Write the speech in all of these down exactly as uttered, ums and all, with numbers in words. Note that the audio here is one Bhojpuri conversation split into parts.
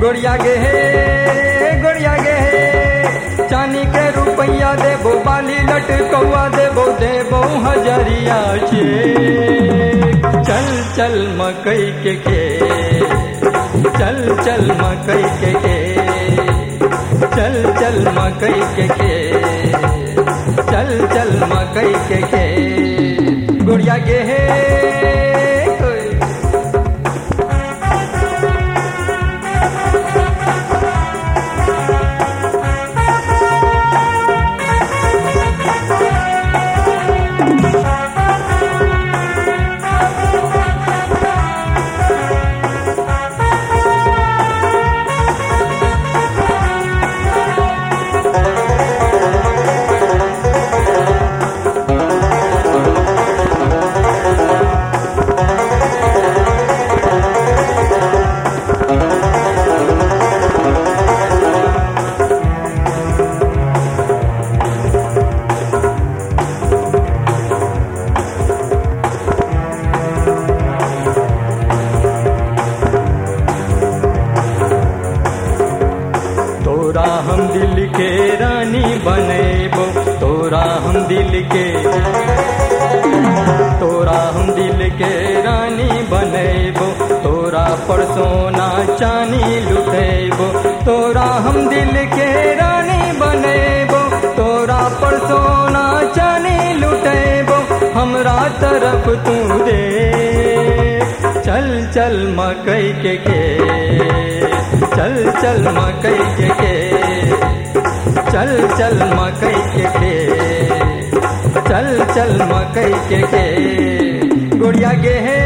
गोड़िया गे हे गोड़िया गे हे चानी के रुपैया देबो बाली लटकौआ देबो देबो हजरिया छे चल चल मकई के खेत चल चल मकई के खेत चल चल मकई के खेत चल चल मकई के खेत गोड़िया गे हे तोरा हम दिल के रानी बनेबो तोरा हम दिल के तोरा हम दिल के रानी बनेबो तोरा पर सोना चानी लुटेबो तोरा हम दिल के रानी बनेबो तोरा पर सोना चानी लुटेबो हमरा तरफ तू दे चल चल मकई के खेत चल चल मकई के खेत चल चल मकई के खेत चल चल मकई के खेत गोड़िया गे हे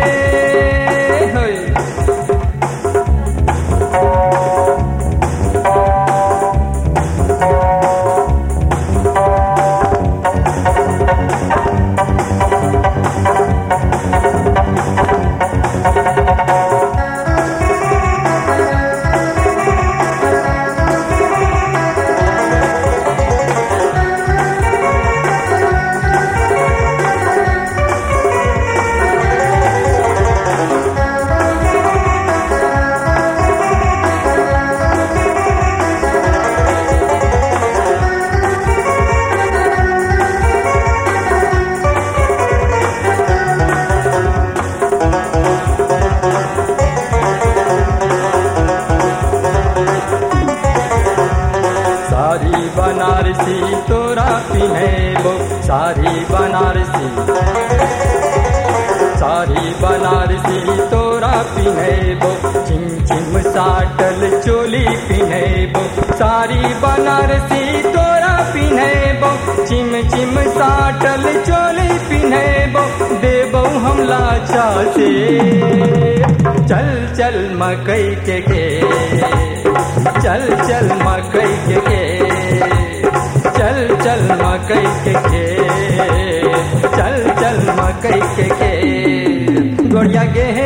सारी बनारसी तोरा पिन्हेबो सारी बनारसी सारी बनारसी तोरा पिन्हेबो चिम चिम साटल चोली पिन्हेबो सारी बनारसी तोरा पिन्हेबो चिम चिम साटल चोली पिन्हेबो देबो हम लाचा से चल चल मकई के खेत चल चल मकई के खेत चल चल मकई के खेत चल चल मकई के खेत गोड़िया गे हे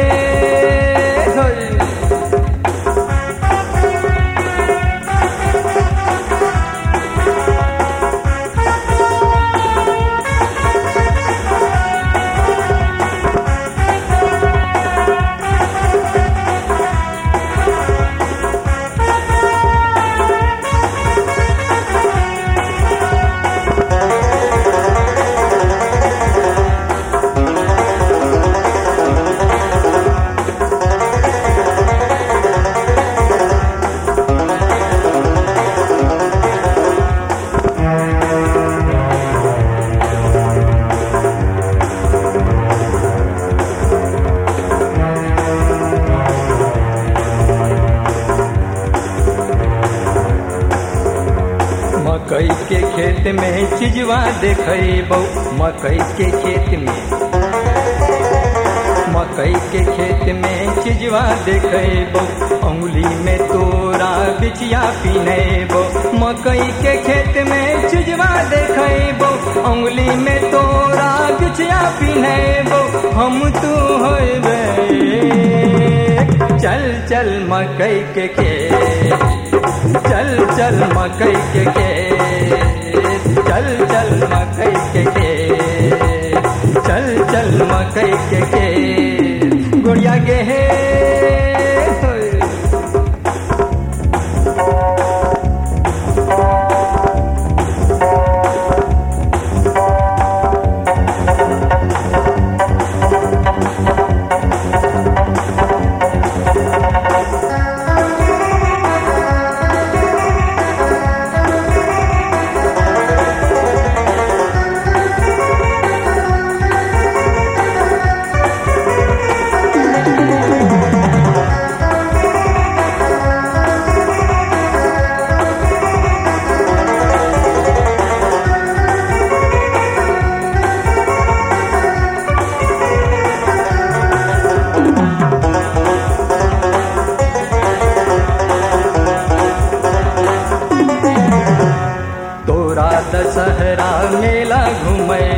मकई के खेत में चिजवा देखबो मकई के खेत में मकई के खेत में चिजवा देखबो उंगली में तोरा बिछिया पिन्हेबो मकई के खेत में चिजवा देखबो उंगली में तोरा बिछिया पिन्हेबो हम तू होइबे चल चल मकई के खेत चल चल मकई के खेत चल चल मकई के खेत चल चल मकई के खेत गोड़िया गे हे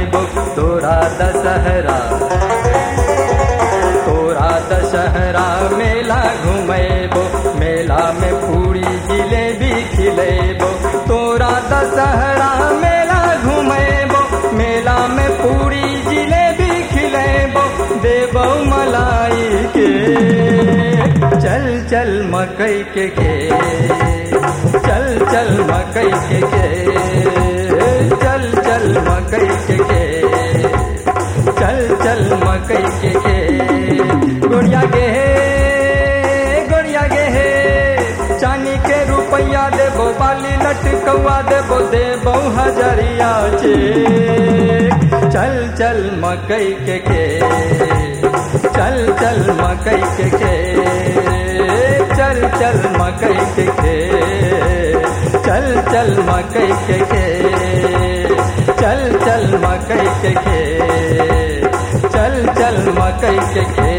घुमैबो तोरा दशहरा, तोरा दशहरा मेला घुमैबो, मेला में पूरी जिलेबी खिलेबो, तोरा दशहरा मेला घुमैबो, मेला में पूरी जिलेबी खिलेबो, देबो मलाई के चल चल मकई के खेत, चल चल मकई के खेत, चल चल मकई के खेत, चल चल मकई के खेत। गोड़िया गे गोड़िया गे चानी के रुपया देबो, बाली लटकवा देबो, देबो हजरिया चेक। चल चल मकई के खेत, चल चल मकई के खेत, चल चल मकई के खेत, चल चल मकई के खेत, चल चल मकई के खेत, चल चल मकई के खेत।